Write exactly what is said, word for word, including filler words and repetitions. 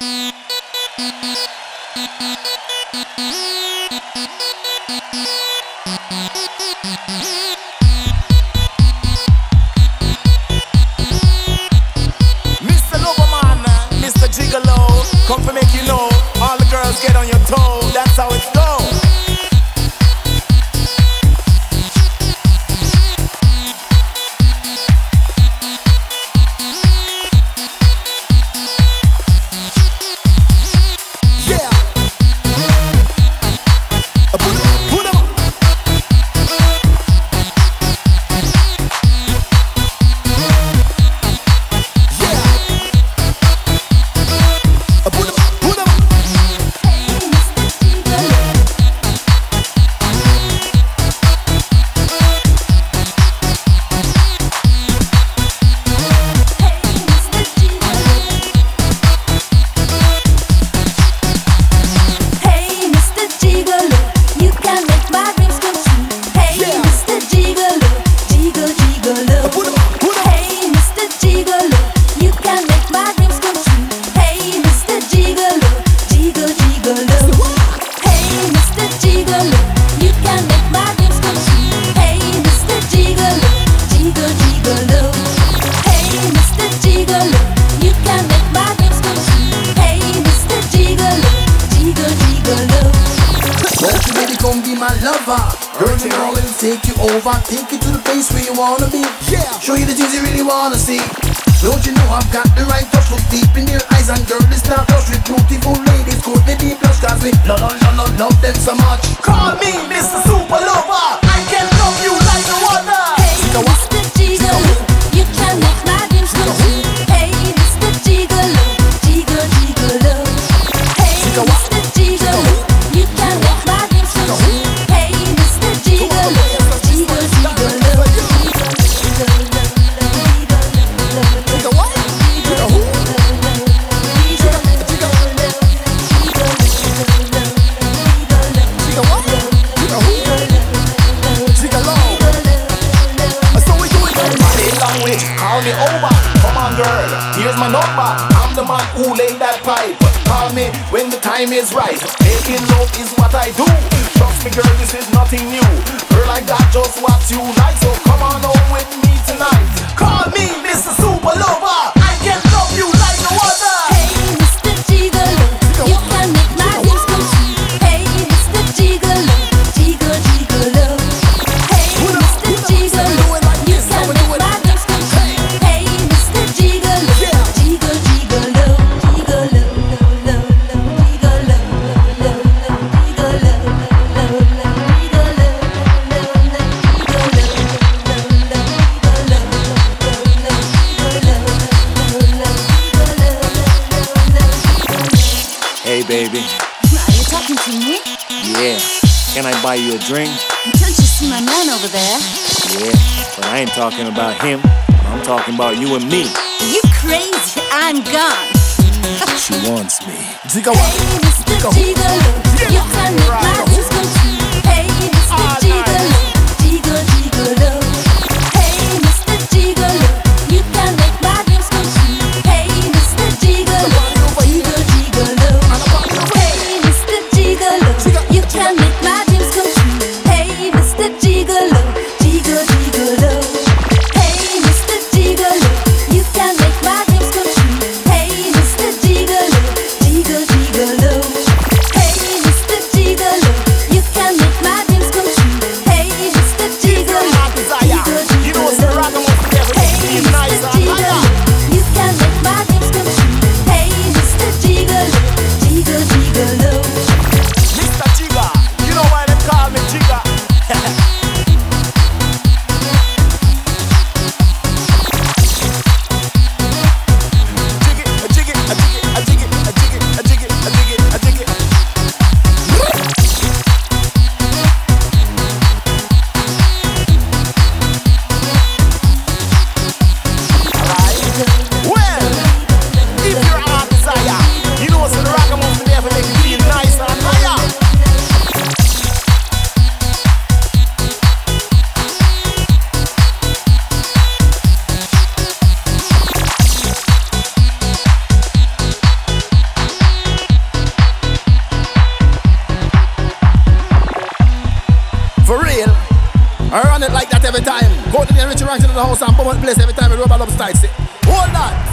mister Loverman, mister Gigolo, come to make you know. All the girls get on your toe, that's how it goes. Take you over, take you to the place where you wanna be. Yeah. Show you the things you really wanna see. Don't you know I've got the right touch? Look deep in their eyes and girl, it's not touch with beautiful ladies. Could they be blush? Cause we love, love, love, love, love them so much. Call me Mister Super Lover. I can love you like no other. Hey, Mister Gigolo, you can make my dreams come true. Hey, Mister Gigolo, Gigolo, Gigolo. Hey, Mister Gigolo, you can make my dreams come true. Hey, Mister Gigolo. Call me over, come on girl, here's my number. I'm the man who laid that pipe. Call me when the time is right. Making love is what I do. Trust me girl, this is nothing new. Girl, I got just what you like, so come on home with me tonight. Call me Mister Super Lover. I can love you like no other. Hey, Mister Gigolo, you can make my dreams come true. Hey, Mister Gigolo, Gigolo, Gigolo. Hey, Mister Gigolo, you can make my dreams come true. Hey, Mister Gigolo, Gigolo, Gigolo, Gigolo, lo, lo, lo, Gigolo, lo, lo, Gigolo, lo, lo, Gigolo, lo, lo, Hey baby. Are you talking to me? Yeah. Can I buy you a drink? Can't you see my man over there? Yeah, but I ain't talking about him. I'm talking about you and me. You crazy? I'm gone. She wants me. Hey, Mister Gigolo, you can make my dreams come true. Hey, Mister Gigolo, Gigolo, Gigolo. Hey, Mister Gigolo, you can make my dreams come true. Hey, Mister Gigolo, Gigolo, Gigolo. Hey, Mister Gigolo, you can make my dreams come true. Hey, Mister Gigolo, Gigolo, Gigolo. Hey, Mister Gigolo, you can make my dreams come true. Hey, Mister Gigolo, Gigolo, Gigolo. Hey, Mister Gigolo. For real. I run it like that every time. Go to the Richie Ranks into the house and bomb out the place every time we rub a love style. Hold that.